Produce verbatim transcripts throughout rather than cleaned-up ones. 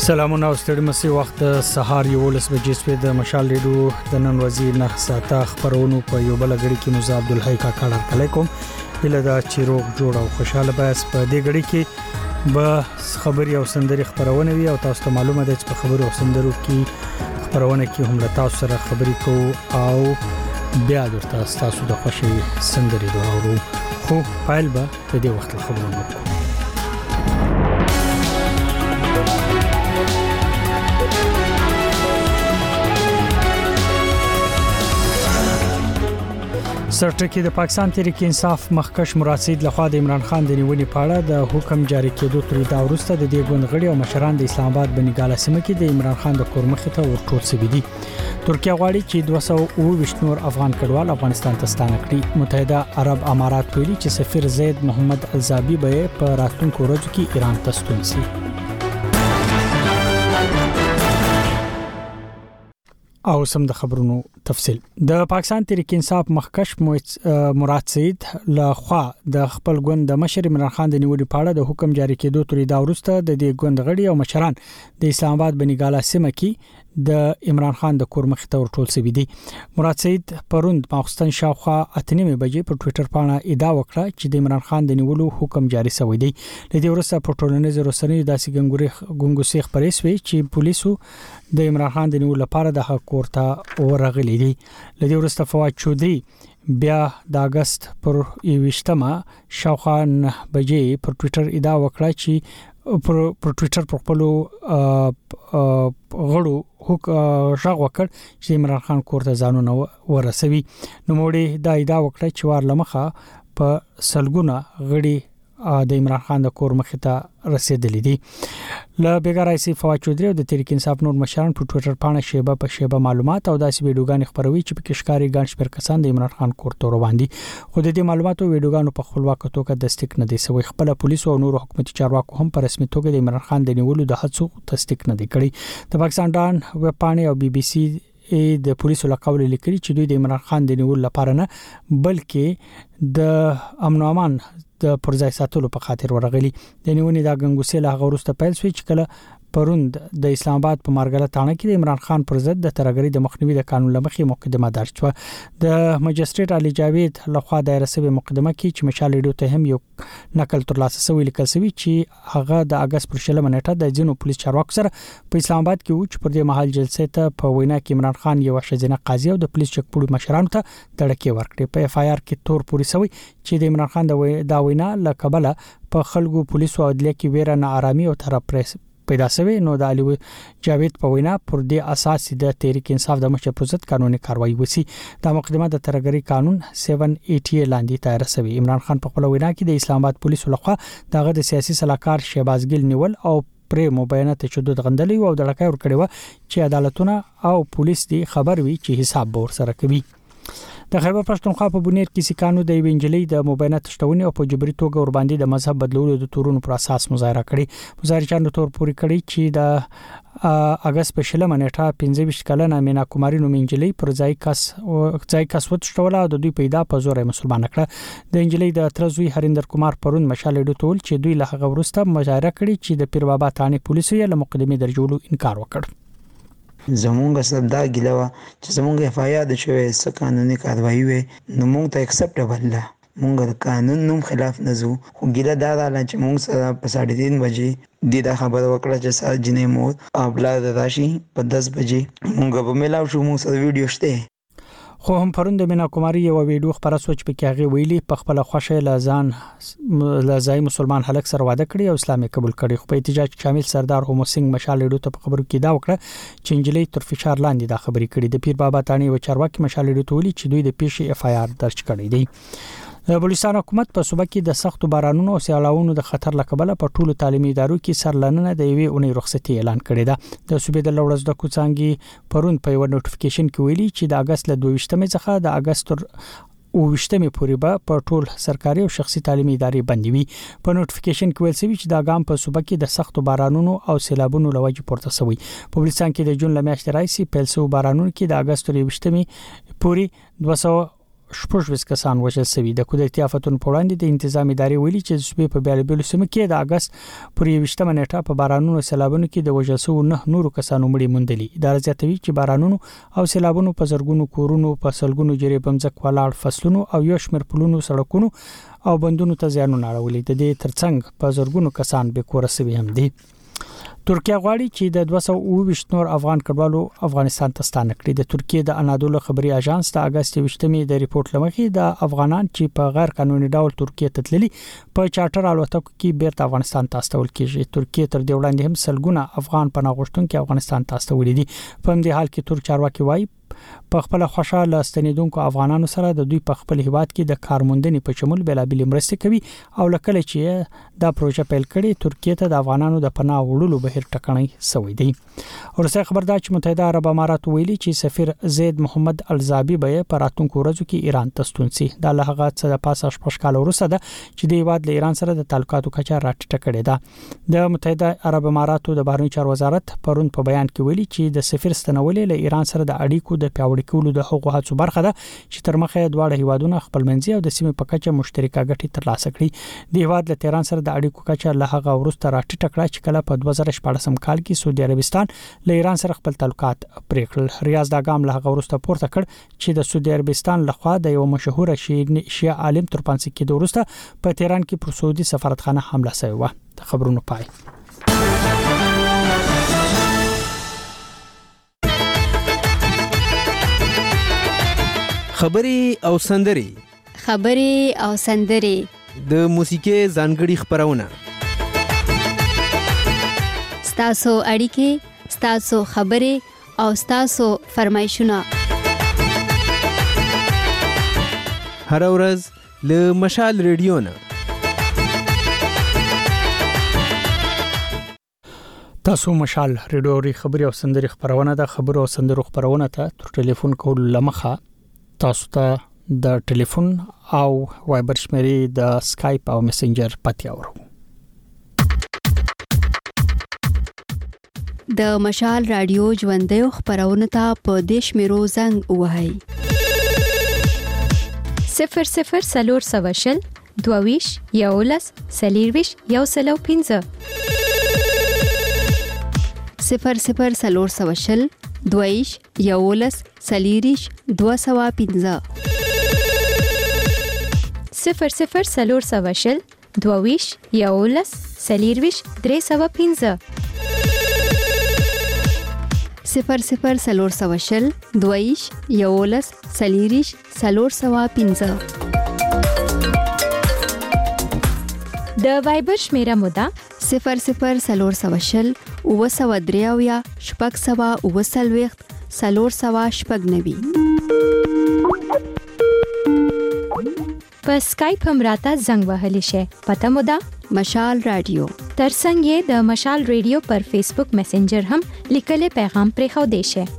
سلامونه او ستړي مسي وخت سهار یو لس بجې سوي د مشال ریډیو د نن وزیر نه ساته خبرونو په یو بل غړي کې مزه عبد الحی کا کار علیکم اله دا چیروغ جوړ او خوشاله بس په دې غړي کې به خبري او سندري خبرونه وي او تاسو ته معلومه ده چې په خبرو او سندرو کې خبرونه کې هم له تاسو سره خبري کوو او بیا درته تاسو د خوشي سندري دوه خو فایل به په دې وخت خبرونه کوو. سرټکی د پاکستان تحریک انصاف مخکش مراد سید لخوا د عمران خان د نیولې پاړه د حکم جاری کېدو تر دا وروسته د دې غونډغړي او مشران د اسلام آباد بنګاله سیمه کې د عمران خان د کور مخې ته ورټول سوي دي. ترکیه غواړي چې دوه سوه اووه ویشت نور افغان کډوال افغانستان ته ستانه کړي. متحده عرب امارات ویلي چې سفیر زید محمد الزابی به په راتلونکو ورځو کې ایران ته ستون شي. او سم د خبرونو تفصيل د پاکستان تحریک انصاف مخکش مراد سید لخوا د خپل ګوند د مشر عمران خان د نیولې پاړه د حکم جاری کېدو تر دا وروسته د دې ګوند غړي او مشران د اسلام آباد بنګاله سیمه کې د عمران خان د کور مخ ته ورټول سوي دي. مراد سید پروند ماخستن شاوخوا اتنیمه بجې په ټوئیټر باندې ادعا وکړه چې د عمران خان د نیولو حکم جاری شوی دی. لدې ورسره په ټولنیزو رسنیو داسې ګنګوري ګنګوسې خبرې شوې چې پولیسو د عمران خان د نیولو لپاره د حق ورته ورغلي دي. لدې ورسره فواد چودري بیا د اگست پر یوشتمه شاوخوا بجې په ټوئیټر ادعا وکړه چې پر پر ټوئیټر په خپل غړو هوک ژغ وکړ چې عمران خان کور ته ځانونه ورسوي. نو موړي دا ادعا وکړه چې وار لمخه په سلګونه غړي د عمران خان د کور مخ ته رسیدلې دي. ل بیګارایسي فواد چودري او د تحریک انصاف نور مشران په ټوئیټر باندې شیبه په شیبه معلومات او داسې ویډیوګان خبروي چې په کشکاري ګڼ شمېر کسان د عمران خان کور ته روان دي. خو د دې معلوماتو ویډیوګانو په خپلواک توګه تصدیق نه دي شوی. خپل پولیس او نور حکومتي چارواکو هم په رسمي توګه د عمران خان د نیولو د هڅو تصدیق نه دي کړی. د پاکستان ډان ویب پاڼې او بي بي سي د پولیسو لقول لیکلي چې دوی د عمران خان د نیولو لپاره نه بلکې د امن او امان د پرځای ساتلو په خاطر ورغلي. د نیونې دا غنګوسې له غوړسته پیل شوی چې کله پروند د اسلام آباد په مارګله تانه کې د عمران خان پر ضد د ترګری د مخنیوي د قانون لمخې مقدمه درج شو. د مجستریټ علي جاوید لخوا دایره سوي مقدمه کې چې مشال ریډیو ته هم یو نقل ترلاسه شوی لیکل شوی چې هغه د اگست پر شلمه نیټه د جنو پولیس چارواکو سره په اسلام آباد کې و چې پر دې محل جلسې ته په وینا کې عمران خان یو شزینه قاضي او د پولیس چکپړو مشرانو ته دړکې ورکړي. په اف آی آر کې تور پوری شوی چې د عمران خان د وینا لقبله په خلکو پولیسو او عدلیه کې ویره نه آرامي او تر پریس پیدا شوی. نو د علي جاوید په وینا پر دې اساس د تحریک انصاف د مشر پر ضد قانوني کاروایی وسی. د مقدمه د ترګری قانون سبعه سي اې لاندې تیار شوی. عمران خان په خپل وینا کې د اسلام آباد پولیسو لخوا دغه د سیاسي صلاحکار شهباز ګل نیول او پرې مبینه ته شدود غندلې او د لکای ور کړی و چې عدالتونه او پولیس دی خبر وي چې حساب به ور سره کوي. د خیبر پښتونخوا په بنیاد کې سکانو د وینجلۍ د مبینه تشتونی او په جبري توګه ور باندې د مذهب بدلولو د تورونو پر اساس مظاهره کړې. مظاهرچیانو تور پوری کړی چې د اگست په شلمه نیټه پنځه ویشت کلنه مینا کوماری نو وینجلۍ پر ځای کس ځای کس وتشتوله د دوی پیدا په زور مسلمان کړه. د وینجلۍ د ترزوی هریندر کمار پرون مشال ډوټول چې دوی له هغه ورسته مظاهره کړې چې د پیر بابا تانی پولیسو یې له مقدمه درجولو انکار وکړ. زمونږ سبدا ګلوا چې زمونږ اف آی آر د شوی س قانوني کاروایی وي نو مونږ ته اکسپټیبل ده. مونږ د قانون نوم خلاف نه زو خو ګیله دا ده چې مونږ سره په ساړه تین بجې د دا خبره وکړه چې سات جنې مو ابلا د راشي په دس بجې مونږ په ملاو شو. مونږ سره ویډیو شته. خو هم پروند مینا کوماری یو ویډیو خبره سوچ په کې هغه ویلي په خپل خوشه لازان لازای مسلمان هلک سره واده کړی او اسلامي قبول کړی. خو په احتجاج شامل سردار هومو سنگ مشال ډیډو ته په خبرو کې دا وکړه چې انجلۍ تر فشار لاندې دا خبرې کړي. د پیر بابا تانی و چارواکي مشال ډیډو ته ویلي چې دوی د پیښې اف آی آر درج کړی دی. د بلوچستان حکومت په صوبه کې د سختو بارانونو او سیلاوونو د خطر لکبله په ټولو تعلیمي ادارو کې سرلننه د یوې اونۍ رخصتي اعلان کړې ده. د صوبې د لوړز د کوڅانګي پرون په یو نوټیفیکیشن کې ویلي چې د اگست له دوه ویشتمې څخه د اگست تر اووه پورې به په ټول سرکاري او شخصي تعلیمي ادارې بندي وي. په نوټیفیکیشن کې ویل شوی چې د اګام په صوبه کې د سختو بارانونو او سیلابونو لوجه پورته شوی. په بلوچستان کې د جون لمیاشتې راځي پیل شو بارانونو کې د اگست تر اووه پورې دوه سوه شپږ ویس کسان وژل شوي. د قدرتي آفتونو په وړاندې د انتظامی ادارې ویلي چې د صوبې په بیلابیلو سیمو کې د اگست پر یوویشتمه نیټه په بارانونو سیلابونو کې د وژل شوو نه نورو کسانو مړي موندلي. اداره زیاتوي چې بارانونو او سیلابونو په زرګونو کورونو په سلګونو جری بمځک ولاړ فصلونو او یو شمېر پلونو سړکونو او بندونو ته زیانونه اړولي. د دې ترڅنګ په زرګونو کسان بې کوره شوي هم دي. ترکیه غواړي چې د دوه سوه اووه ویشت نور افغان کډوالو افغانستان ته ستانه کړي. د ترکیه د انادولو خبري اژانس د اگست یوویشتمې د ریپورت لمخې د افغانان چې په غیر قانوني ډول ترکیه ته تللي په چارټر الوتکو کې بیرته افغانستان ته استول کیږي. ترکیه تر دې وړاندې هم سلګونه افغان پناه غوښتونکي افغانستان ته استولي دي. په همدې حال کې ترک چارواکي وایي په خپل خوشاله ستنیدونکو افغانانو سره د دوی په خپل هیواد کې د کارموندنې په شمول بلابل مرستې کوي او لکه چې دا پروژه پیل کړي ترکیه ته د افغانانو د پناه وړلو بهیر ټکنۍ سوی دی. ورسره خبردار چې متحده عرب امارات ویلي چې سفیر زید محمد الزابی به په راتلونکو ورځو کې ایران ته ستون شي. دا له هغه څه د پاسه شپږ کال وروسته ده چې د هیواد له ایران سره د تعلقاتو کچه راټیټه کړې ده. د متحده عرب اماراتو د بهرنی چارو وزارت پرون په بیان کې ویلي چې د سفیر ستنولې له ایران سره د اړیکو د پیاوړي کولو د حقوقو هڅو برخه ده چې تر مخه دواړه هیوادونه خپلمنځي او د سیمې په کچه مشترکه ګټې ترلاسه کړي. د هیواد له تهران سره د اړیکو کچه له هغه وروسته راټیټه کړه چې کله په دوه زره شپږم کال کې سعودي عربستان له ایران سره خپل تعلقات پرې کړل. ریاض دا ګام له هغه وروسته پورته کړ چې د سعودي عربستان لخوا د یو مشهور شیعه عالم ترپانسي کې د وروسته په تهران کې پر سعودي سفارتخانه حمله شوې و. خبرونه پای. خبري او سندري خبري او سندري د موسیقي ځانګړي خبرونه ستاسو اړیکې ستاسو خبري او ستاسو فرمایشونه هر ورځ له مشال ریډیو نه تاسو مشال ریډیو خبري او سندري خبرونه د خبرو او سندرو خبرونه ته تر ټلیفون کول لمخه تاسو ته د ټلیفون او وایبر شمیرې د اسکایپ او میسنجر پته اورو. د مشال رادیو ژوندۍ خبرونه ته په دیش میرو زنګ وهاي صفر صفر سلور سواشل دوویش یولس سلیرویش یو سلو پینځه صفر صفر سلور سواشل دویش یولس سلیریش دو سوا پینځه صفر صفر سلور سواشل دوویش یولس سلیرویش درې سوا پینځه صفر صفر سلور سواشل دویش یولس سلیریش سلور سوا پینځه د وایبر شمیره مودا صفر صفر سلور سواشل او سوا دریاویا شپږ سوا او سلويخت سلور سوا شپږ نوي. په اسکایپ هم راته زنګ وهلی شي. پته مو ده مشال رادیو. ترڅنګ یې د مشال رادیو پر فیسبوک میسنجر هم لیکلي پیغام پرې خو دی شي.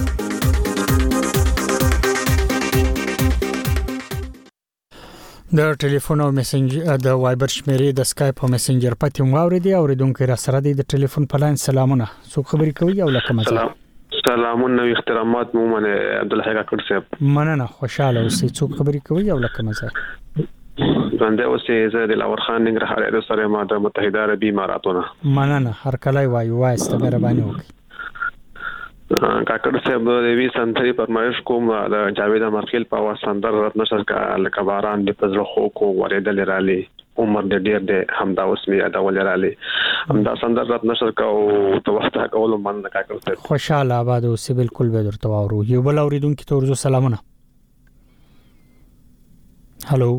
د ټلیفون او میسنجر د وایبر شمیرې د اسکایپ او میسنجر پته مو اوریدي اوریدونکو را سره د ټلیفون په لاین سلامونه څوک خبرې کوي او لکه مزه سلامونه او احترامات مو منه عبدالحق کاکړ صاحب. مننه خوشاله اوسئ. څوک خبرې کوي او لکه مزه باندې اوسې زه د لاور خان ننګرهار د سره ما د متحده عربی اماراتونه. مننه هر کله وایو وایسته مهرباني وکړئ. کاکړ صاحب د وی سنتري پرمایش کوم د جاوید امرخیل په واس سندر رات نشر کا لکه باران د پزړه خو کو ورېدل رالي عمر د ډیر د همدا اوسمي ادا ول رالي همدا سندر رات نشر کا او تو وخت کول من کاکړ صاحب خوشاله آباد اوسئ. بالکل به درته وورو. یو بل اوریدونکو ته ورزو سلامونه. هالو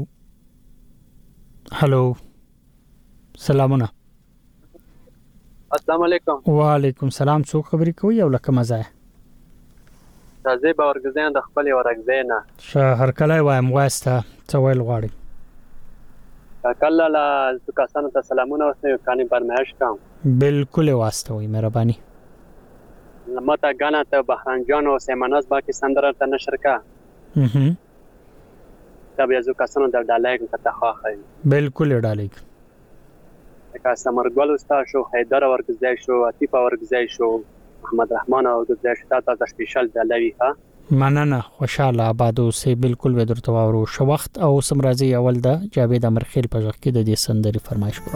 هالو سلامونه. السلام علیکم. وعلیکم السلام. څوک خبرې کوي او لکه مزه تازه باورګزین د خپل ورګزینه شه هر کله وایم واسطه څه ویل غواړي. کله لا کسانو ته سلامونه اوسه کانی برمهش کوم. بالکل واسطه وي مهرباني. مته غانا ته بهران جان او سیماناز باقي سندره ته نشر کا. اها دا بیا ځو کسانو د ډالای کته خاخه. بالکل ډالای. که سمرګل استاد شو حیدر ورګزای شو عتیف ورګزای شو محمد رحمان ورګزای شو تاسو سپیشل ډالای ها مننه خوشاله آباد اوسې بالکل به درته واورو شو وخت او سمرازي اول د جاوید امرخیل په ځخ کې د دې سندري فرمایش کړو.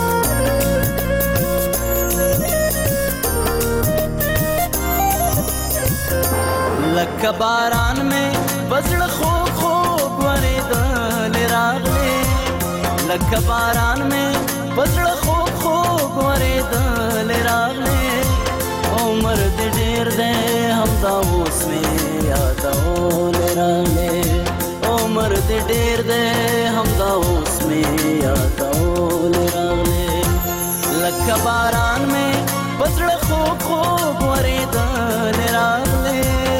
لکه باران میں بزړه خو خو ورېدل راغلې لکه باران میں بزړه خو خو ورېدل راغلې عمر دې ډېر دې هم دا اوس مې یادول راغلې عمر دې ډېر دې هم دا اوس مې یادول راغلې لکه باران میں بزړه خو خو ورېدل راغلې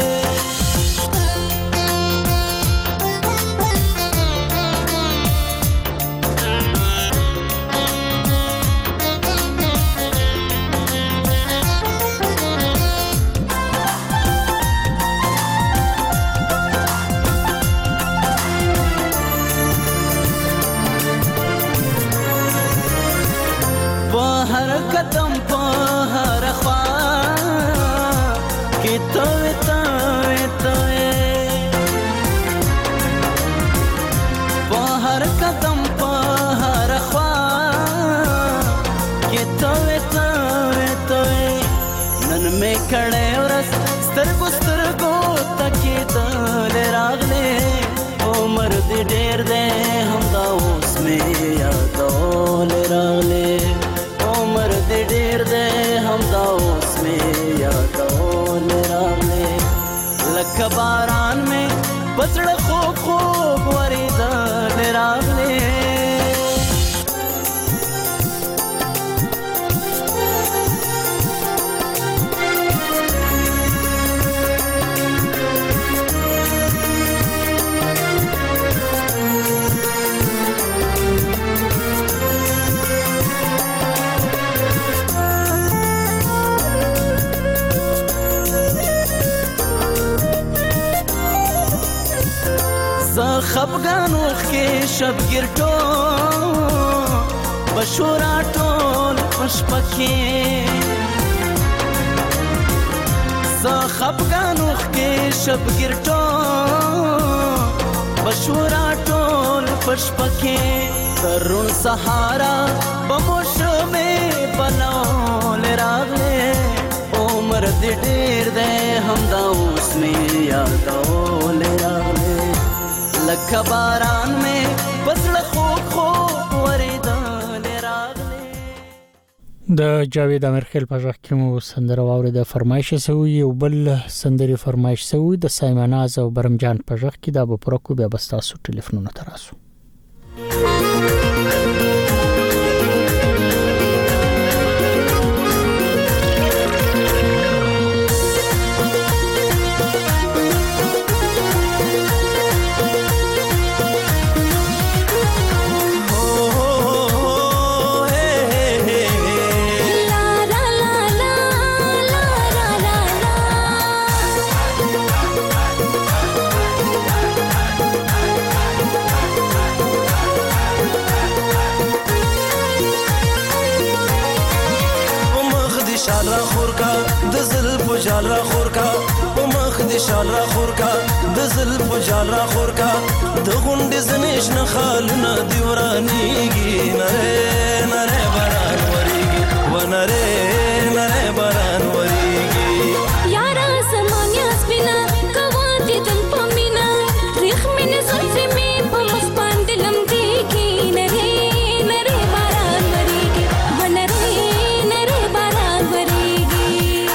हर कदम पे हर ख्वा कि तोए तोए तोए हर कदम पे हर ख्वा कि तोए तोए तोए नन में खड़े औरस स्तरगो स्तरगो तकी दल रागले उमर दे डेर दे हम दा उसमें यादोल रागले उमर दे डेर दे हम दा उसमें यादोल रागले लख बारान में बजड़ खो खो वरी दल रागले خفغانو کې شب ګرټو بشورا ټول پشپکې ز خفغانو کې شب ګرټو بشورا ټول پشپکې ترون سهارا بموش مې بنول راغله عمر دې ډېر دې هم دا اوس مې یادول راغله لکه باران میں بزړه خو خو ورېدل راغلې. د جاوید امرخیل په ځخ کې مو سندره واورې د فرمایش سوي یو بل سندري فرمایش سوي د سایمناز او برمجان په ځخ کې دا به پرکو بیا بستاسو ټلیفونونه تراسو. جال را خور کا په مخ دي شال را خور کا د زلف جال را خور کا د غونډې زنیش نه خالونه دی ورانیږي نره نره باران وریږي و نره نره باران وریږي یارا زمانیا سپینا کواتې تم پمینا ریخ مینه زلفې می په مخ باندې لمدېږي نره نره باران وریږي و نره نره باران وریږي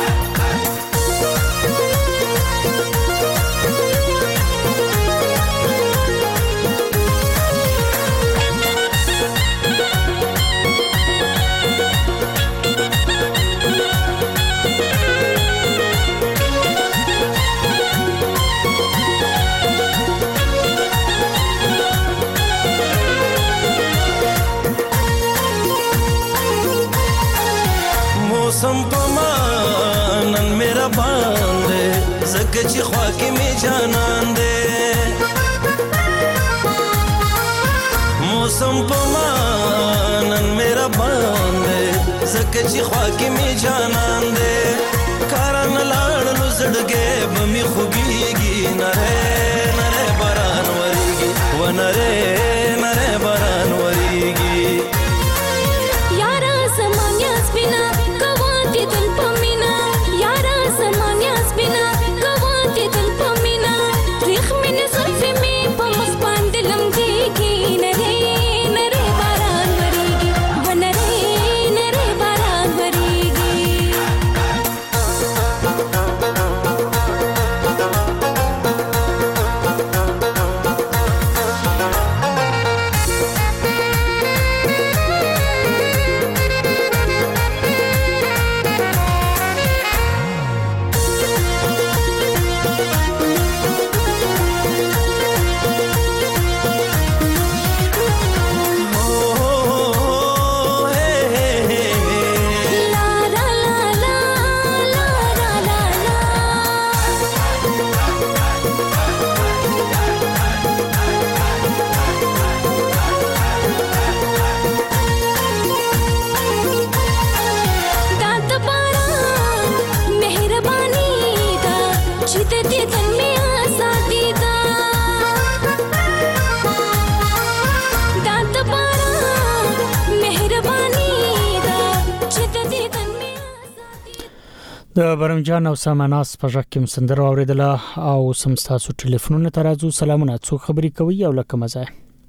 موسم پمانن میرا باندې زکه چې خوا کې می جانان دې موسم پمانن میرا باندې زکه چې خوا کې می جانان دې کارن لاړ لو زړګې بمي خوبيږي د برمجان او ساماناس په ژکه مسندر اوریدله او سم تاسو ټلیفونونه ترازو سلامونه څو خبري کوي او لکه مزه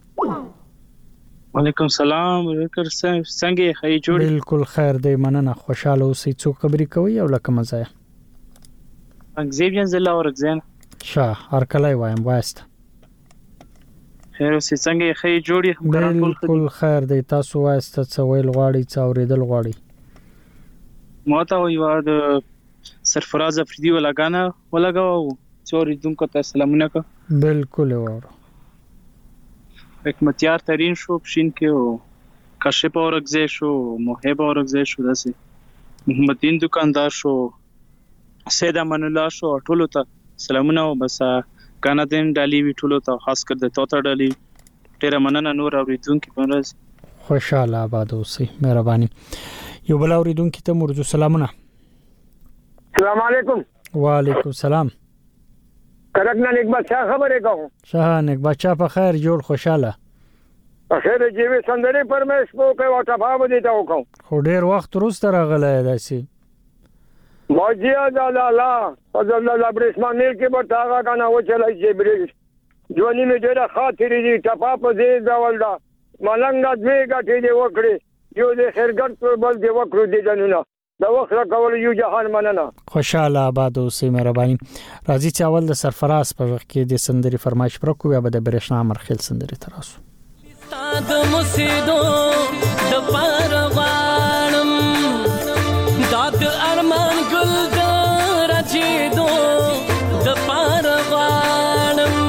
وعلیکم السلام ورکر څنګه خی جوړ بالکل خیر دی مننه خوشاله اوسئ څو خبري کوي او لکه مزه اگزیبین زلا اور اگزین شاه هر کله وایم وایست خیر اوسئ څنګه خی جوړی بالکل خیر دی تاسو وایست څو ویل غواړي څو اوریدل غواړي ماته ویوا د سرفراز افریدی ولګانا ولګاو چوري دونکو ته سلامونه کو بالکل وره حکمتیار ترین شو پښین کې او کاشف اورګزې شو محب اورګزې شو داسې محمدین دکاندار شو سید امان الله شو ټولو ته سلامونه او بس کانا دین ډالي وی ټولو ته خاص کر د توته ډالي ډیر مننه نور اوریدونکو په ورځ خوشاله آباد اوسئ مهرباني یو بل اوریدونکو ته مرجو سلامونه السلام علیکم وعلیکم السلام کرکنا نیک بچا خبره کوم شاه نیک بچا په خیر جوړ خوشاله اخر جیوی سندري پرمیش کو کوي او تفاهم دي تا وکم خو ډیر وخت وروسته راغلی داسي موجیا د الله فضل الله برسمانیل کې به تاغه کنه و چلای شي بریج ځواني مې ډیره خاطرې دي تفا په دې ډول دا ملنګ دوی غټې دی وکړي یو د خیرګر پر بل دی وکړو دي جنونه دا وخت کول یو جهان مننه خوشاله آباد اوسئ مهرباني راځي چې اول د سرفراز په وخت کې د سندري فرمایش پر کو یا د برېښنا مرخل سندري تراسو د مسیدو د پروانم داد ارمان ګل د راجیدو د پروانم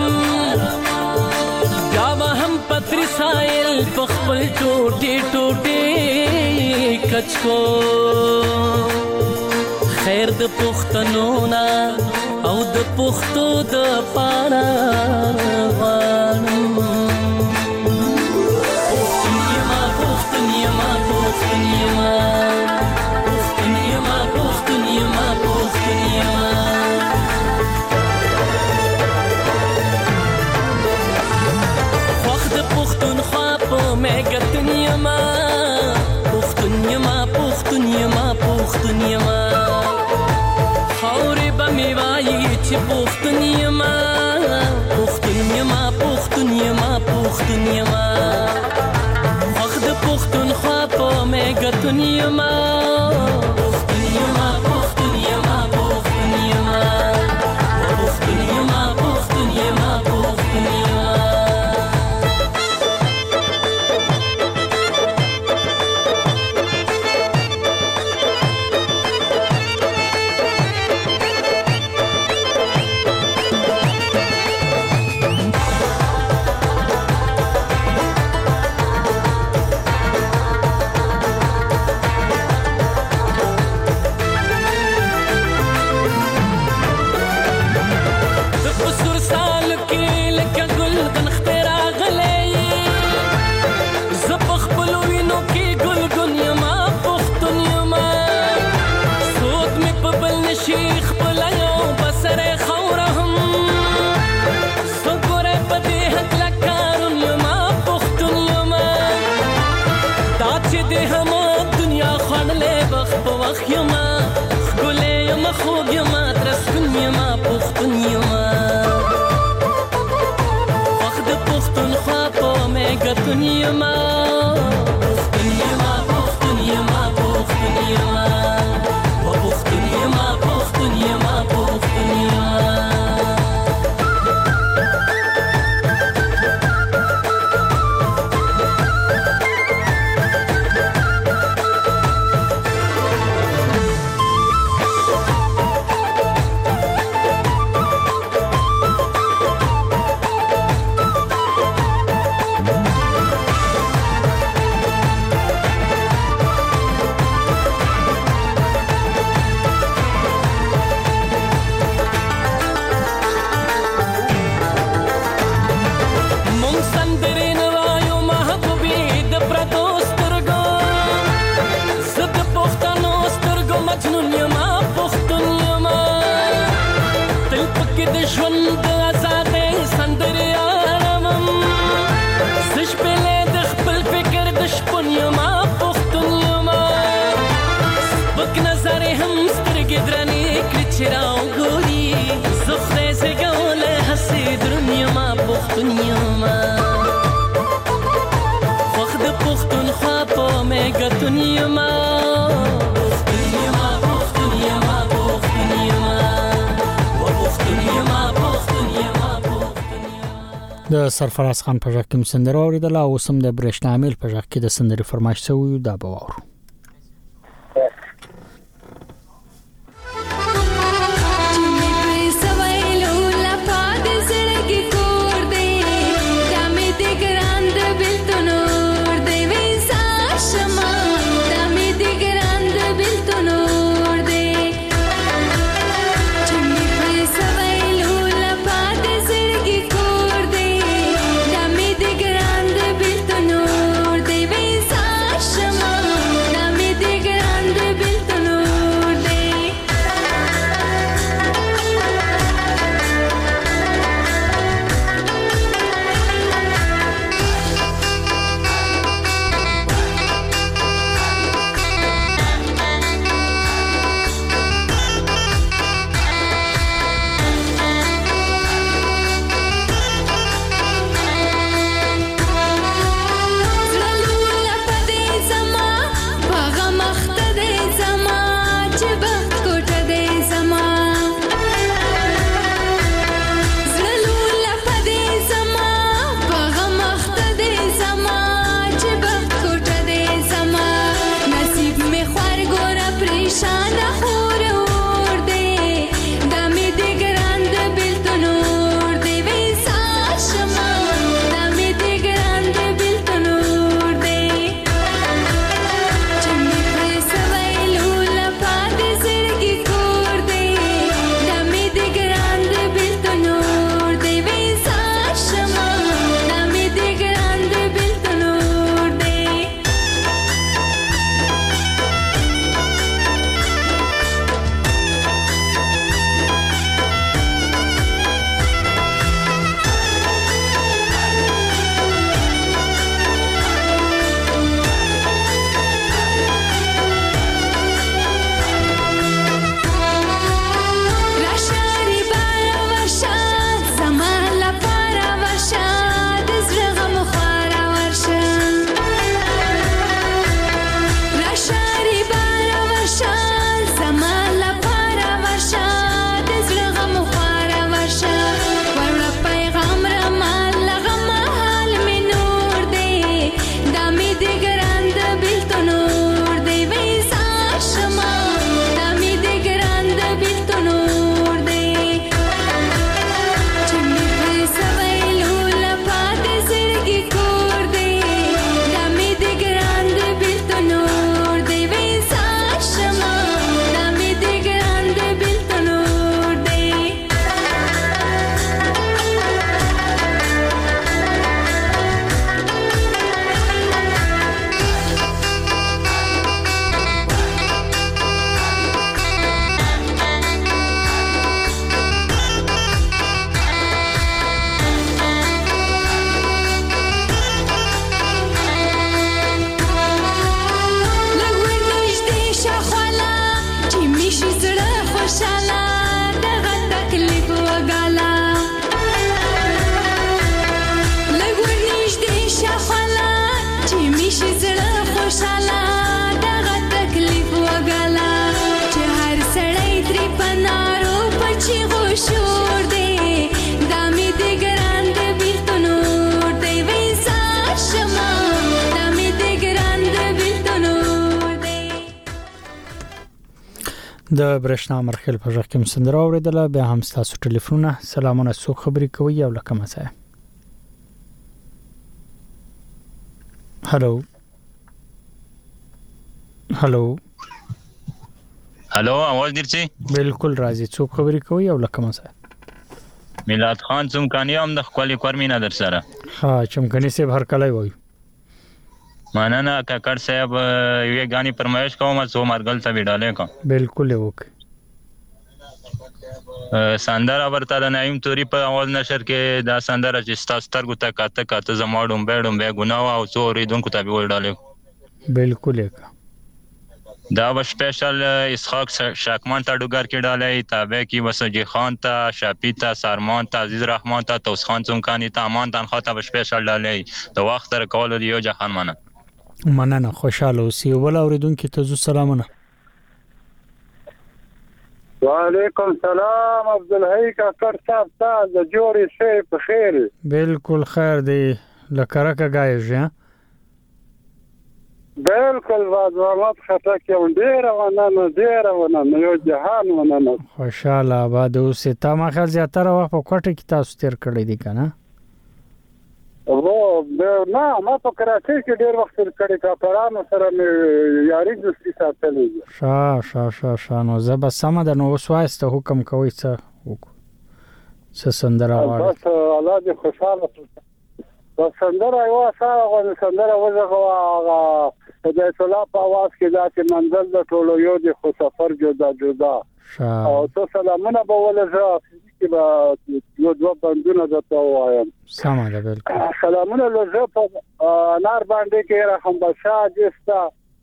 یا هم پتری سایل بخپل ټوټي ټوټي کچکو خیر د پښتنو نا او د پښتو د پانا غوانم پښتنیما پښتنیما پښتنیما پښتنیما پښتنیما پښتنیما وخت پښتونخوا په مګتنیما پښتنیما پښتنیما پښتنیما خوري بمي وای چې پښتنیما پښتنیما پښتنیما پښتنیما وخت پښتونخوا په مګتنیما پښتنیما پښتنیما پښتنیما پښتنیما پښتنیما پښتنیما پښتنیما پښتنیما پښتنیما پښتنیما پښتنیما پښتنیما پښتنیما پښتون یم خوښ د پښتونخوا په میګتون یم پښتون یم پښتون یم پښتون یم و پښتون یم پښتون یم د سرفراز خان په ژبه کې سندره اوریدله او سم د برېښنا عامل په ژبه کې د سندرې فرمایش شوی دا به واورو د برېښنا مرخل په ژغ کې سندره اوریدله بیا هم تاسو ټلیفونونه سلامونه سو خبري کوي او لکه مسه هالو هالو هالو आवाज درچی بالکل راځي څو خبري کوي او لکه مسه میلاد خان څمکانی هم د خپل کورمینه در سره ها چمکني سه هر کله وای मानना काकड़ साहब ये गानी फरमाइश का मैं सो मार्गल सा भी डाले का बिल्कुल ओके शानदार आवरता द नाइम तोरी पर आवाज नशर के दा शानदार जिस्ता स्तर गुता काता काता जमाडुम बेडुम बे गुनावा और चोरी दोन कुता भी बोल डाले बिल्कुल एक دا به سپیشل اسحاق شاکمان ته ډوګر کې ډالۍ تابع کې وسجی خان ته شاپی ته سارمان ته عزیز رحمان ته توس خان څونکانی ته امان تنخوا ته به سپیشل ډالۍ د وخت تر کول دی یو جهان مننه مننه خوشاله اوسئ ول اوریدونکو ته زو سلامونه وعلیکم سلام عبدالحی کاکر صاحب تا د جوړې شي په خیر بالکل خیر دی لکرکه گایش ها بالکل واز محمد خټک یو ډیر وننه ډیر وننه یو جهان وننه خوشاله آباد اوسئ تا ما خیال زیاتره وخت په کوټه کې تاسو تیر کړی دی کنه او نه ما په کراچۍ کې ډیر وخت تیر کړی کا پرانو سره مې یاري دوستي ساتلې شا شا شا شا نو زه به سم ده نو وسوایسته حکم کوي څه څه سندره واړه بس الله دې خوشاله بس سندره یو سره سندره وځغه هدایت الله په आवाज کې دا چې منزل د ټولو یو د خو سفر جدا جدا او تو سلامونه به ولزه چې با یو دوه بندونه درته وایم سمه ده بالکل سلامونه لزه په انار باندې کې رحم بشا جستا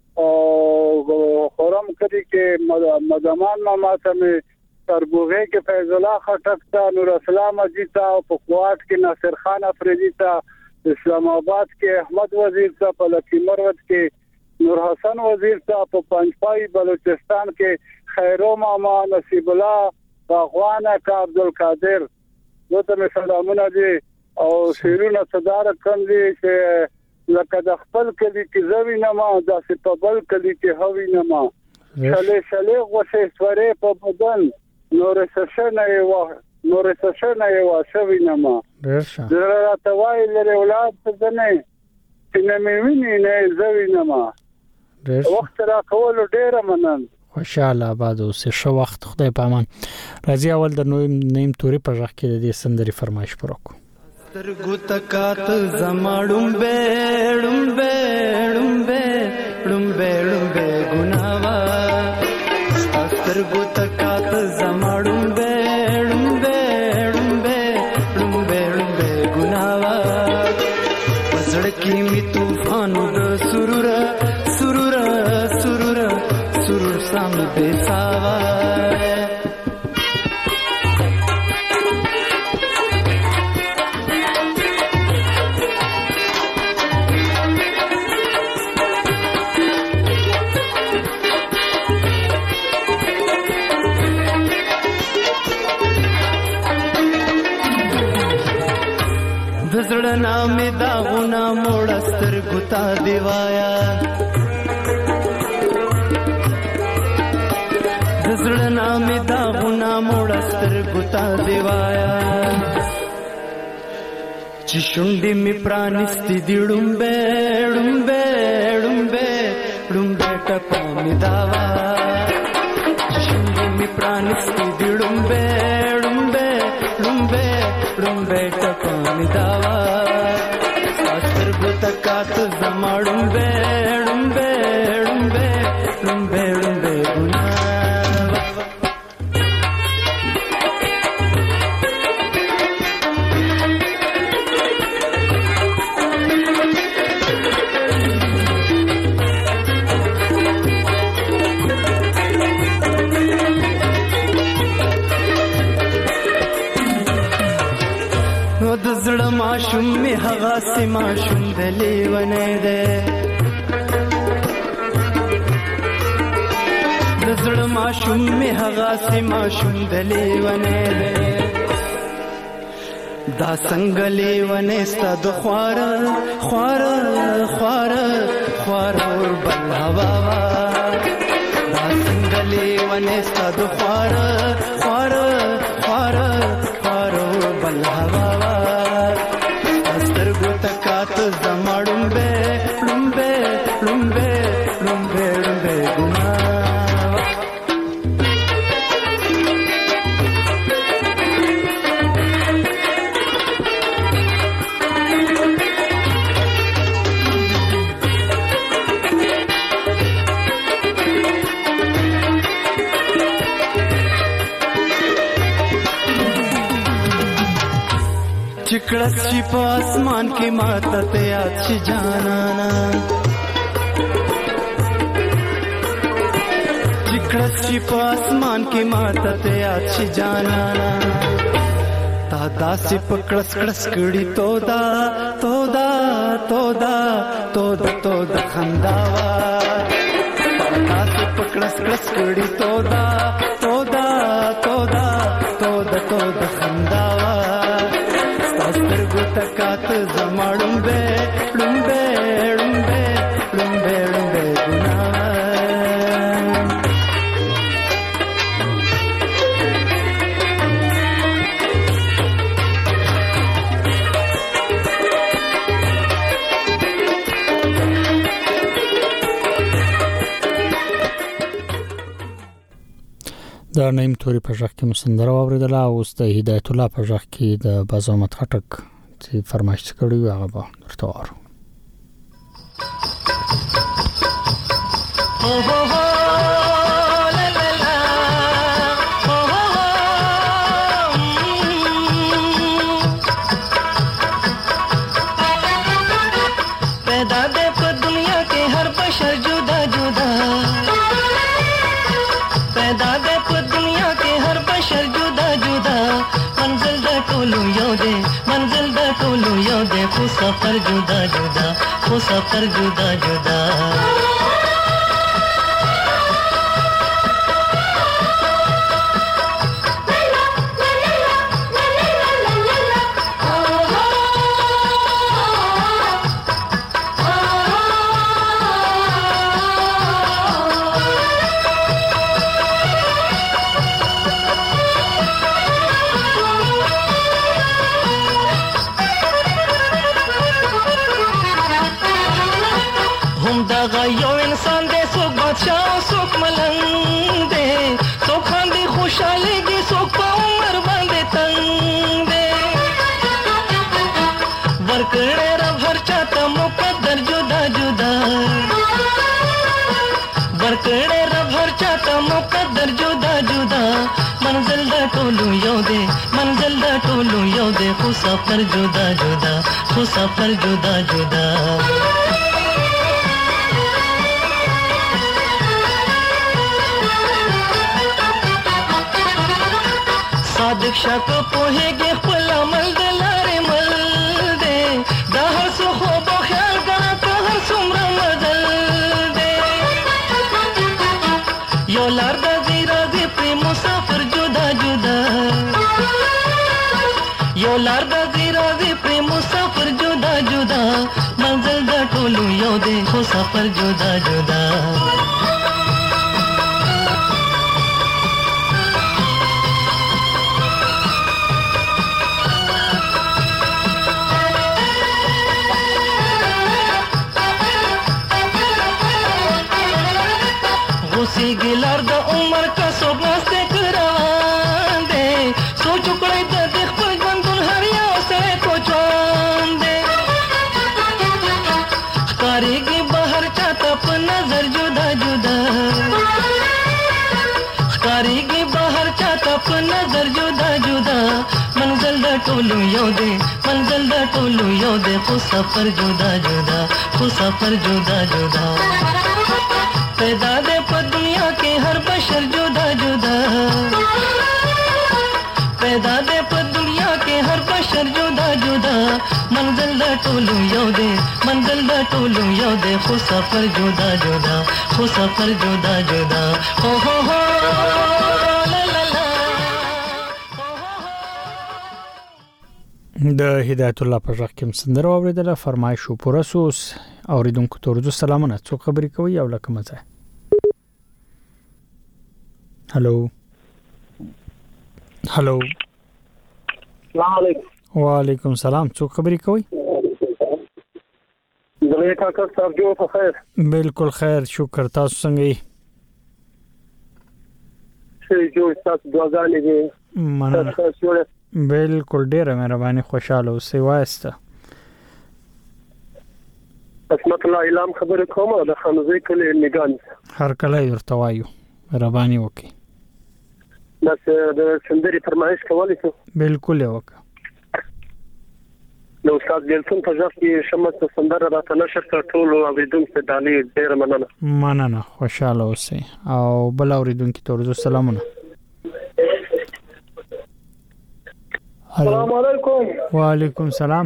او خرم کړي کې مدمان ما ته تربوغه کې فیض الله خټک تا نور اسلام اجیتا او په کوټ کې ناصر خان افریدی تا اسلام آباد کې احمد وزیر تا په لکی مروت کې نور حسن وزیر تا په پنځپای بلوچستان کې خیرو ماما نصیب الله باغوانه کا عبدالقادر نو ته سلامونه دي او شیرونه صدر کم دي چې لکه د خپل کلی کې زوی نه ما د سپبل کلی کې هوی نه ما شله شله غوښه سوره په بدن نور سشنه یو نور سشنه یو شوی نه ما درشه درته وای لري اولاد څه نه چې نه مې ویني نه زوی نه ما درشه وخت را کول ډیر منن خوشاله آباد اوسئ شو وخت خدای پامان راځي اول د نوې نیم توري په ځخ کې د دې سندري فرمایش پروکو سترګو تکات زماړم بیړم بیړم بیړم بیړم به ګناوا سترګو تکات زماړم بیړم بیړم بیړم بیړم به ګناوا پزړ کې می طوفان د سرور سرور سرور سرور سام بیساوا دزړه نامې داغونه موړ سترګو ته دیوایا دزړه نامې داغونه موړ سترګو ته دیوایا چې شونډې مې پرانستې دي ډومبې ډومبې ډومبې ډومبې ټپه مې داوا چې شونډې مې پرانستې دي ډومبې ډومبې ډومبې ډومبې ټپه مې داوا سترګو تکات زما ډومبې ډومبې ډومبې ډومبې ډومبې ګناه زړه ماشوم می هغه سما شوم د لیونه ده د زړه ماشوم می هغه سما شوم د لیونه ده دا څنګه لیونه ست د خوار خوار خوار خوار ور بل هوا دا څنګه لیونه ست د خوار خوار خوار خوار ور بل هوا چکړه چې په اسمان کې ماته ته یاد شي جانانا کړسي په اسمان کې ماته ته یاد شي جانانا تا داسې پکړس کړس کړي تو دا تو دا تو دا تو دا تو دا خنداوا تا داسې پکړس کړس کړي تو دا تو دا تو دا تو دا تو دا خنداوا سترګو تکات زمړم به لومبه لومبه لومبه لومبه ګنا د نیم توري په ځخ کې مسندره اوریدله او اوس د هدایت الله په ځخ کې د بازامت خټک چې فرمایش کړی و هغه به درته وارو पैदा दे पर दुनिया के हर बशर जुदा जुदा पैदा दे पर दुनिया के हर बशर जुदा जुदा मंजिल दा टोलू यो दे मंजिल दा टोलू यो दे खो सफर जुदा जुदा खो सफर जुदा जुदा यो इंसान दे सुख बादशाह सुख मलंग दे सुख खांदी खुशहाली दी सुख पा उमर बांधे तंग दे वर्कड़े रब हर चाहता मुकद्दर जुदा जुदा वर्कड़े रब हर चाहता मुकद्दर जुदा जुदा मंजिल दा टोलू यो दे मंजिल दा टोलू यो दे खो सफर जुदा जुदा खो सफर जुदा जुदा सादिक शक पोहेगे खपल अमल दे लारे मल दे दा हर सो खो बो ख्याल करा तो हर सुमरा मदल दे यो लार दा जीरा दे प्रेम मुसाफिर जुदा जुदा यो लार दा जीरा दे प्रेम मुसाफिर जुदा जुदा मंजिल दा टोलू यो दे खो सफर जुदा जुदा सी गिलार द उमर का सोबनास्ते करान दे सो चुकड़े द देख पर बंदुल हरिया से को चांद दे कारीगी बाहर चाहता पर नजर जुदा जुदा कारीगी बाहर चाहता पर नजर जुदा जुदा मंजिल द टोलू यो दे मंजिल द टोलू यो दे खो सफर जुदा जुदा खो सफर जुदा जुदा पैदा दे पर दुनिया के हर बशर जुदा जुदा पैदा दे पर दुनिया के हर बशर जुदा जुदा मंजिल दा टोलू यो दे मंजिल दा टोलू यो दे खो सफर जुदा जुदा खो सफर जुदा जुदा हो हो हो ला ला ला د هدایت الله په ځخ کې مسندره اوریدله فرمایش او پرسوس اوریدونکو ته ورځو سلامونه څو خبرې کوي او لکه مزه هلو هلو السلام علیکم وعلیکم السلام څو خبرې کوي زه کاکا صاحب جو په خیر بالکل خیر شکر تاسو څنګه یې شي جو تاسو دعاګانې دي مننه بالکل ډیره مهرباني خوشاله اوسئ وایسته اسمت الله اعلان خبره کوم د خانزي کلی نگان هر کله ورته وایو مهرباني وکړئ بس د سندري فرمایش کولای شو بالکل وکړه د استاد بیلتون په ځخ کې شمس سندره راته نشر کړ ټول اوریدونکو ته دالي ډیر مننه مننه خوشاله اوسئ او بل اوریدونکو ته ورزو سلامونه السلام علیکم وعلیکم السلام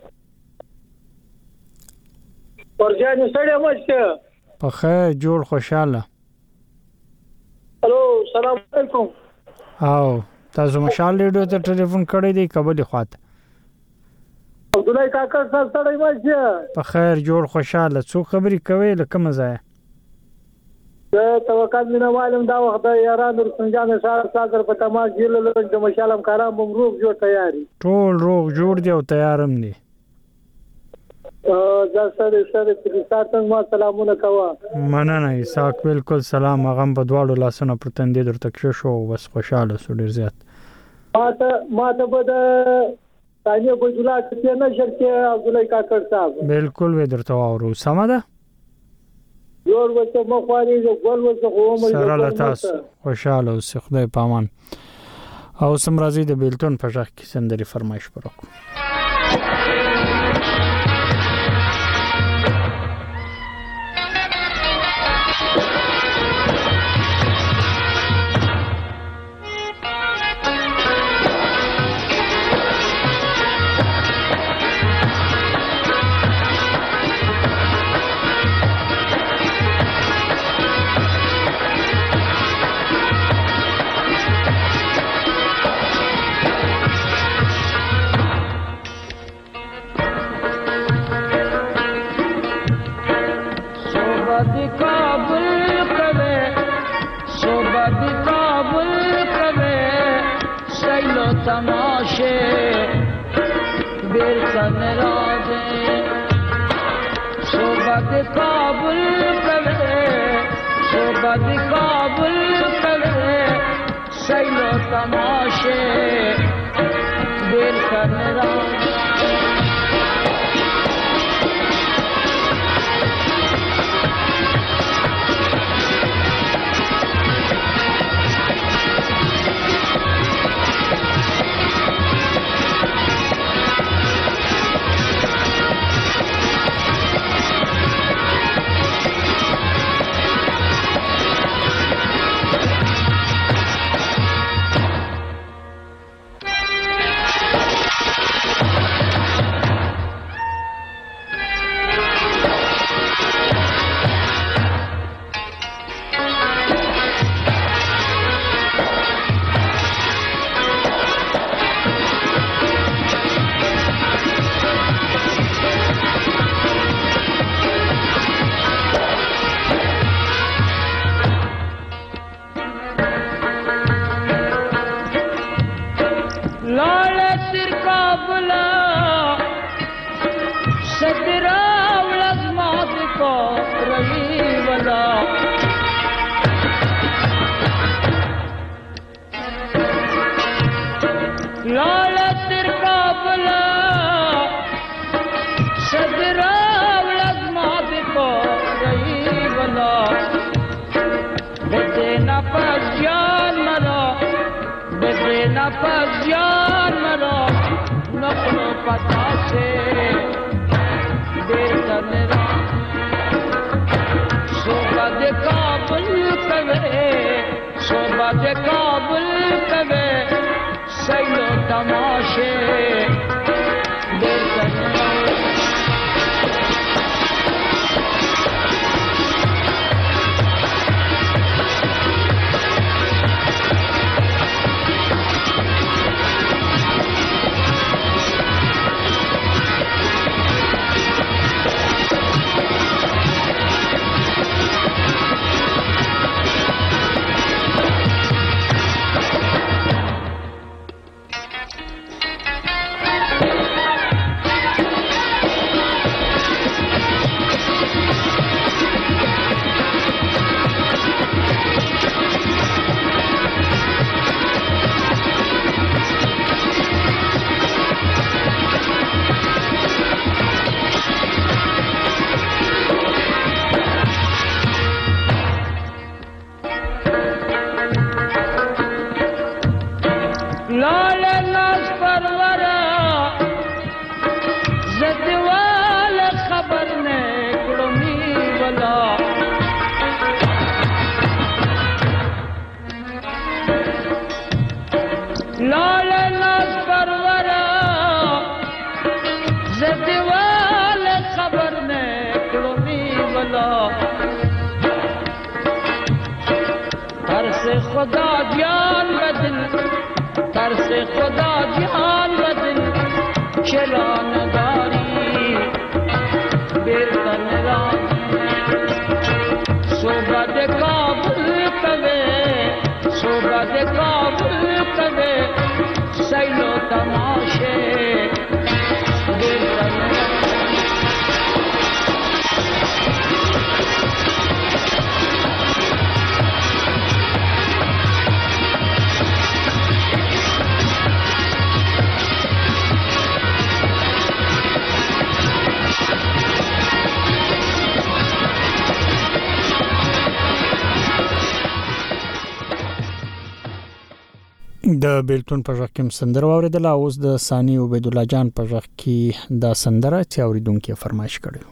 ورجاني سړی مشه په خیر جوړ خوشاله الو سلام علیکم او تاسو مشال ریډیو ته ټلیفون کړی دی کابل خواته عبد الله کاکا صاحب سړی مشه په خیر جوړ خوشاله څو خبرې کوي لکه مزه د توکل مینه معلوم دا وخت د یاران رسنجان شهر ساګر په تماس جیل له د مشالم کارام بمروغ جوړ تیاری ټول روغ جوړ دی او تیارم دی ا دا سره سره په ساتنګ ما سلامونه کوا مننه اساق بالکل سلام هغه په دواړو لاسونو پر تندې درته کې شو بس خوشاله سو ډیر زیات ماته ماته به د ثانیه بجلا کې نه شرکه عبد الله کاکا صاحب بالکل و درته اورو سم ده جوړ وته مخواري جو ګل وته قوم سره لتاس خوشاله اوسې خدای پامان او سم راځي د بیلتون په ځخ کې سندري فرمایش پرکو तमाशे बेरसन राजे सोबत काबुल करे सोबत काबुल करे सैलो तमाशे बेरसन राजे خدا جان بدل ترس خدا جان بدل چلا نداری بیرتن رانی صحبت کابل کبه صحبت کابل کبه سیلو تماشه بیرتن د بیلتون په ژغ کې سندره اوریدل اوس د ثانی عبید الله جان په ژغ کې د سندره چې اوریدونکو فرمایش کړو.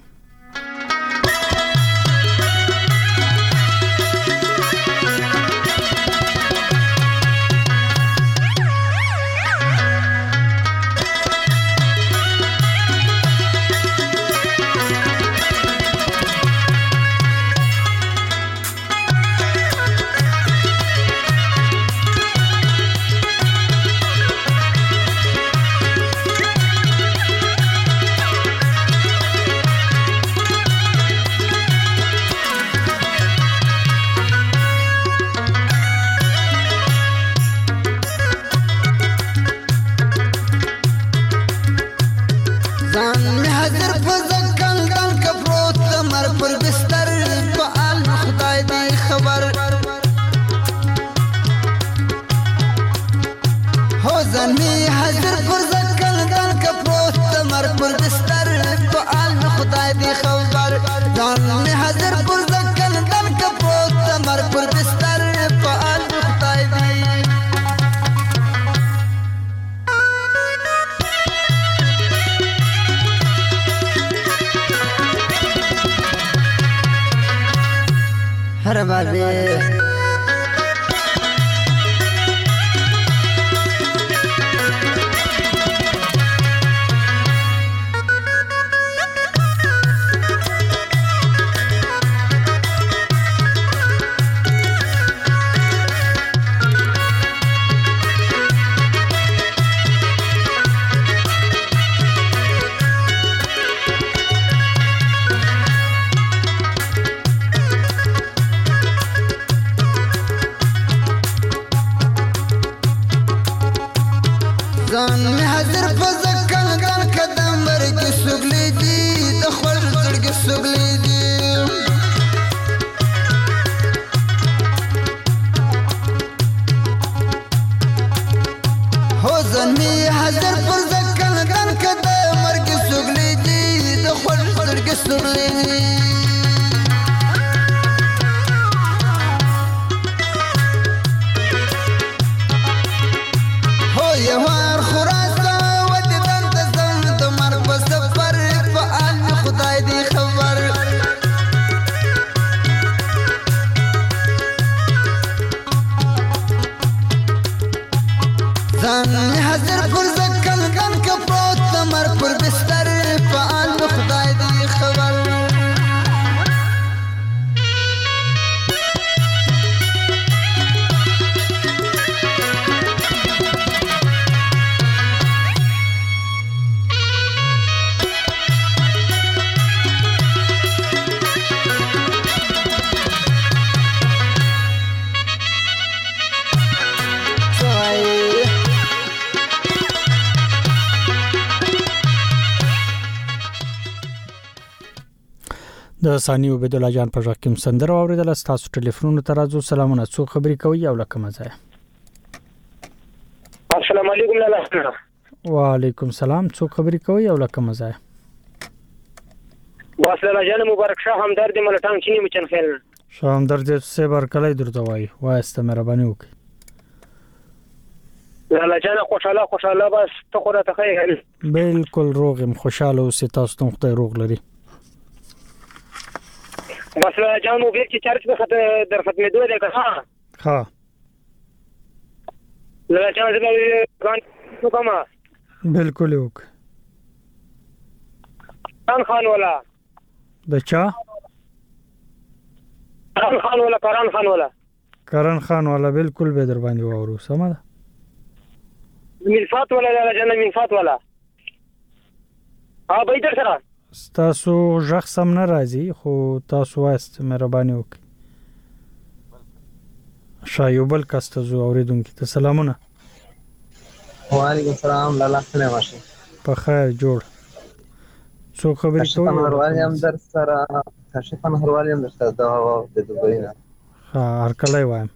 د ثانی عبید الله جان په ژغ کې سندره اوریدل. تاسو ټلیفون ته راځو. سلامونه، څو خبرې کوي او لکه مزه. السلام علیکم. لاله وعلیکم سلام. څو خبرې کوي او لکه مزه. بس لاله جان مبارک شاه همدرد ملتان چینی مچن خیر. شاه همدرد سه بار کله درته وای واسته مهرباني وکي. لاله جان خوشاله خوشاله بس ته خو راته خیر. بالکل روغم خوشاله اوسې تاسو ته خدای روغ لري. بس جان مو بیرته چارج به خاطر در ختمېدو دی که ها ها لا چانه زما ګان نو کومه بالکل وک خان خان ولا د چا کران خان ولا کران خان ولا کرن خان والا بالکل به در باندې واورو سمه ده ملفات ولا لا جنه ملفات ولا ها به در سره تاسو ژغ سم نه راځي خو تاسو واست مهرباني وکړئ شایوبل کاسته زو اوریدونکو ته سلامونه وعلیکم السلام لالا سلام ماشي په خیر جوړ څو خبرې کوي نهروالي هم در سره کاشف نهروالي هم در سره دا د دوبۍ نه ها هر کله وایم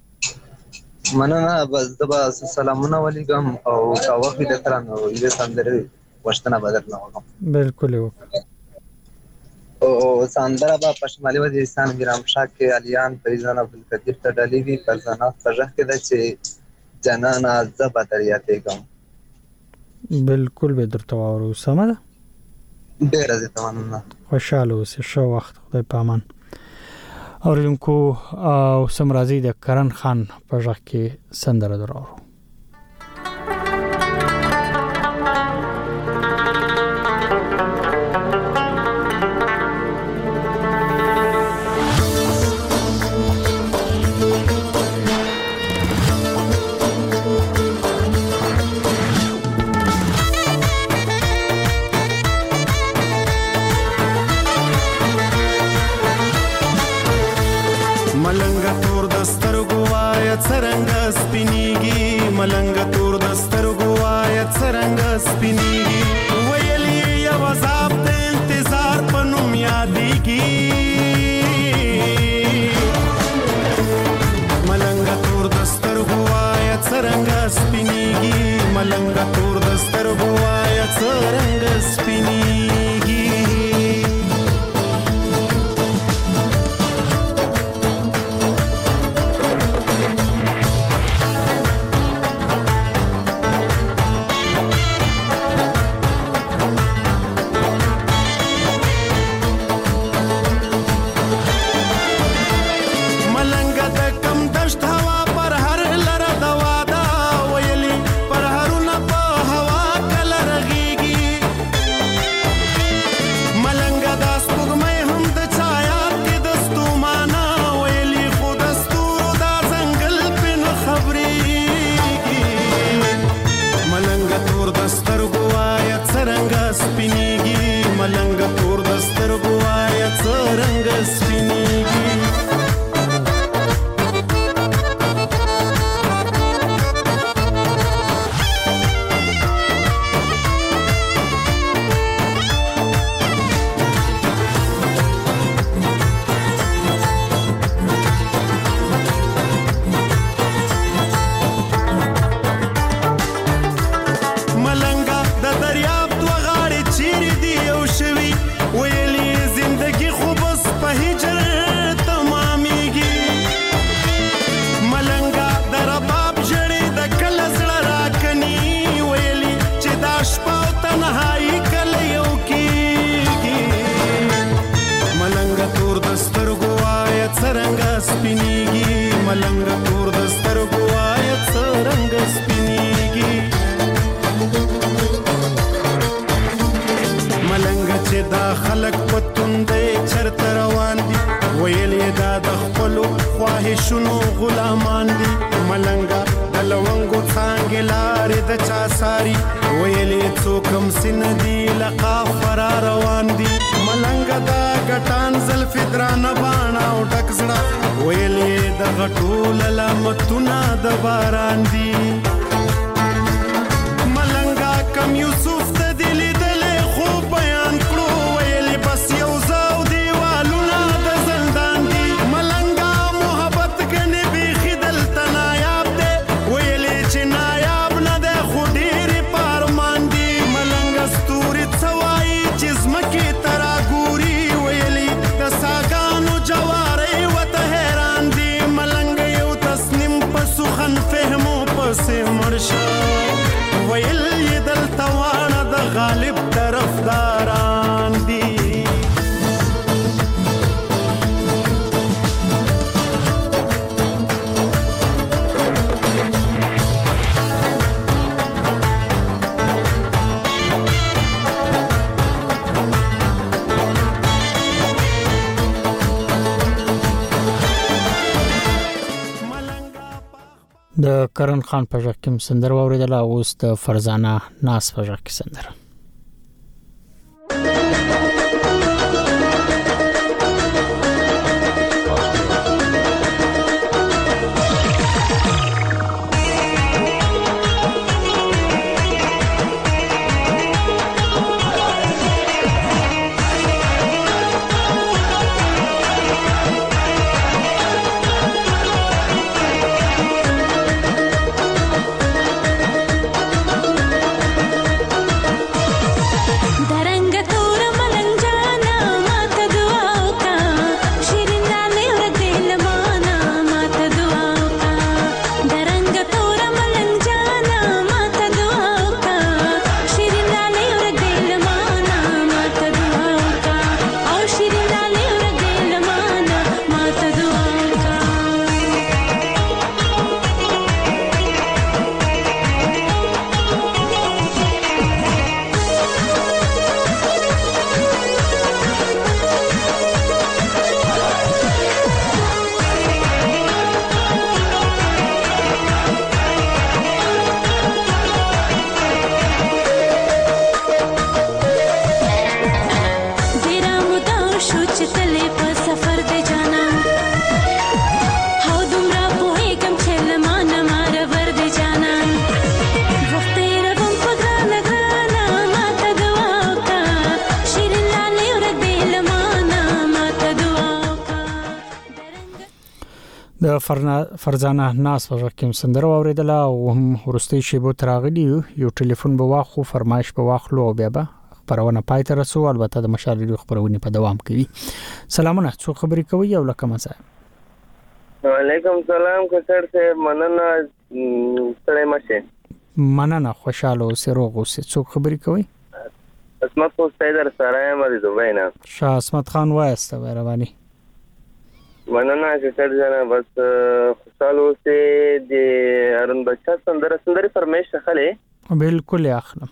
مننه بس دبا سلامونه ولیکم او کا وخت د تر نو دې سندره وشتنه بدل نه وکم بالکل وکړه او ساندرا با پښمالي وزیرستان ګرام شاه کې الیان فیضان عبدالقدیر ته ډالې وی پرځنا سجه کې د چې جنان عذاب تریاته کوم بالکل به درته وورو سمه ده ډیر زه تمنه خوشاله اوسې شو وخت خدای پامان اوریدونکو او سمرازي د کرن خان په ژغ کې سندره درو ملنګ تور دستر گوایا څرنګ سپینیږي ویلې یو عذاب د انتظار په نوم یادېږي ملنګ تور دستر گوایا څرنګ سپینیږي ملنګ تور دستر گوایا څرنګ سپینیږي شنو غلامان دي ملنګا د لونګو څنګه لارې د چا ساري ویلې څوکم سن دي لقا فرار روان دي ملنګا دا ګټان زلف درانه باڼه او ټکزړه ویلې د غټول لامتونه د باران دي ملنګا کم یوسف ته دل دل خو بیان کړو ویلې بس یو زاو دیوالونه د زندان دي سے مرشا ویل یدل توانه د غالب طرفداران دي د کرن خان په ژغ کې سندره واوریدله، اوس د فرزانه ناز په ژغ کې سندره. د فرزانه ناز په ژغ کې سندره واوریدله او هم ورستي شیبو تراغلی یو ټلیفون به واخو فرمایش به واخلو او بیا به خبرونه پای ته رسو. البته د مشال ریډیو خبرونه په دوام کوي. سلامونه، څو خبرې کوي او لکه مزه. وعلیکم سلام کوثر صاحب، مننه ستړی مشه. مننه، خوشاله اوسې، روغ اوسې. څو خبرې کوي؟ اسمت خوستی در سره یم د دوبۍ نه. شاه اسمت خان وایسته مهرباني. مننه کوثر جان، بس خوشاله اوسې. د ارون بچا سندره سندري فرمایش خلې بالکل اخلم.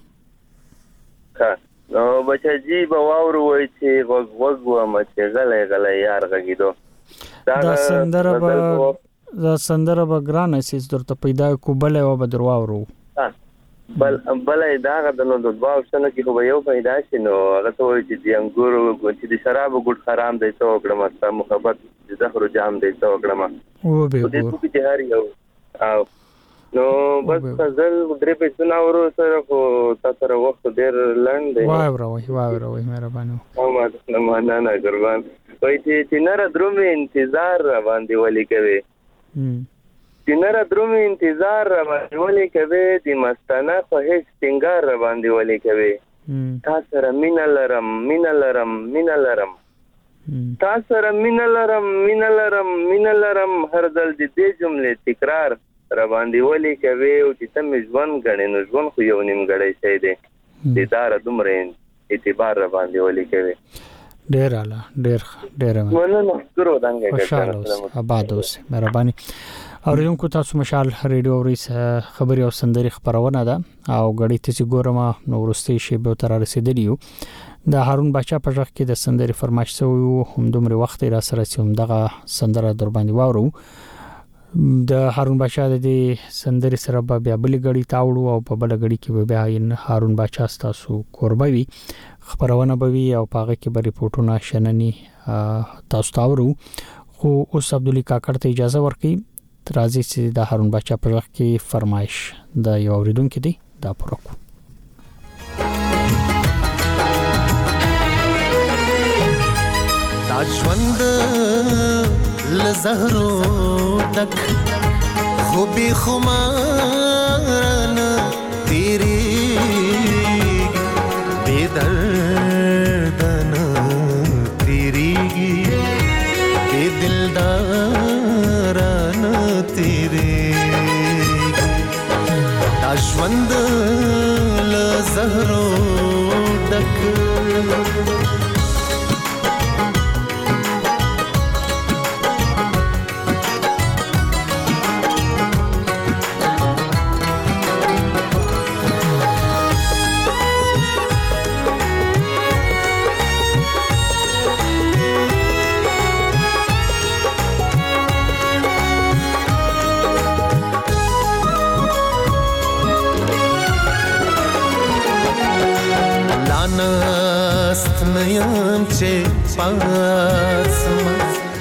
ها نو بچا جی به واورو وای چې غوږ غوږ و ما چې غلې غلې یار غږیدو. دا سندره به دا سندره به ګران اساس درته پیدا کو بلې و به درواورو. بل بلې دا غد نو د دوا option کې خو یو پیدا شي نو هغه ته وای چې د انګورو چې د شراب ګډ حرام دی ته وکړم، ستا محبت د زهر جام دی ته وکړم. او به دې څه چې هر یو او نو بس فضل درې په څناورو سره خو تاسو سره وخت ډیر لنډ دی. وای وروي وای وروي مهرباني. او ما نه نه نه ګربان وای چې چې نه درومي انتظار باندې ولي کوي. چې نه درومي انتظار باندې ولي کوي، د مستانه په هیڅ ټینګار باندې ولي کوي. تاسو سره مینا لرم مینا لرم مینا لرم تاسو سره مینا لرم مینا لرم مینا لرم هر ځل د دې جملې تکرار را باندې ولي کوي. او چې تم ژوند غړي نو ژوند خو یو نیم غړي شي دی، د دار دومره اعتبار را باندې ولي کوي. ډیر اعلی، ډیر ډیر مننه ګورو دانګه ګټه آباد اوسه مهرباني. اوریدونکو تاسو مشال ریډیو اوریس خبري او سندري خبرونه ده او غړي ته ګورم نو ورستي شی به تر رسیدلیو. د هارون بچا په ژغ کې د سندري فرمایش سو هم دومره وخت را سره چې دغه سندره در باندې واورو. د هارون بچا د سندري سره به بیا بل غړي تاوړو او په بل غړي کې به بیا هارون بچا تاسو قربوي خبرونه بوي او پاغه کې به ریپورتونه شنني تاسو تاورو. خو اوس عبد الله کاکړ ته اجازه ورکړي ترازی چې د هارون بچا په وخت کې فرمایش د یو اوریدونکو دی دا پوره کو. دا ژوند لزهرو ډک خو به خمارن تیری بے دردن تیریږي بے دلدارن تیریږي. دا ژوند لزهرو ډک ناست نیم چې پاسما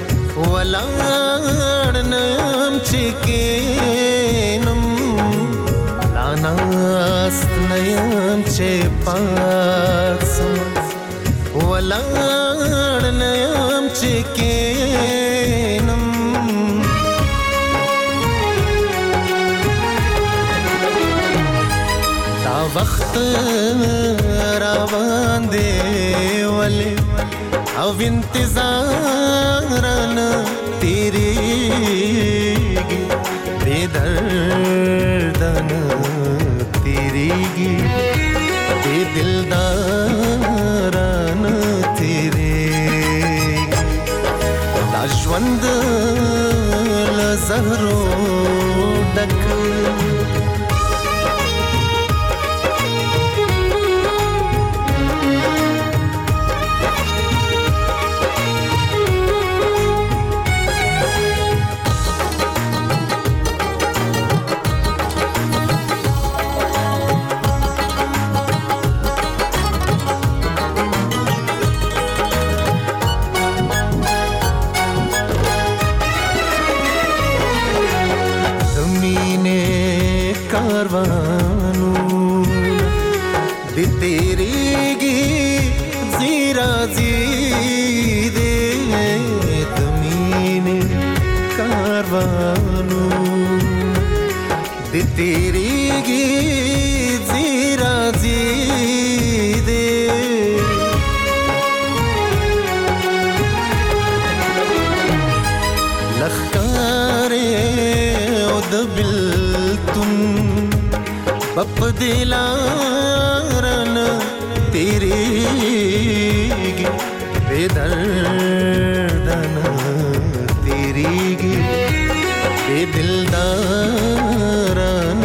ولاړ نیم چې کینم لا ناست نیم چې پاسما ولاړ نیم چې کینم دا وخت را باندې ولې او انتظارن تیریږي بے دردن تیریږي بے دلدارن تیریږي دا ژوند له زهرو ډک تیریږي زیرا زی دې لخکارې او د بلتون بپ دلارن تیریږي بے دردن تیریږي بے دلدارن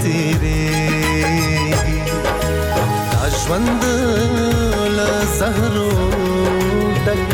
تیریږي دا ژوند له زهرو ډک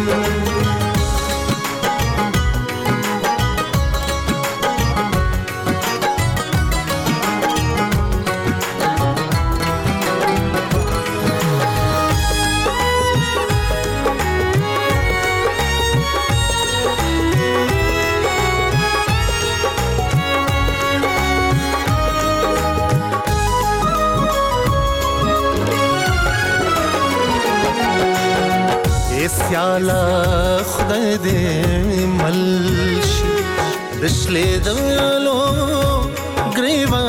سیالا خدای دې ملشي دشلې دلو گریوان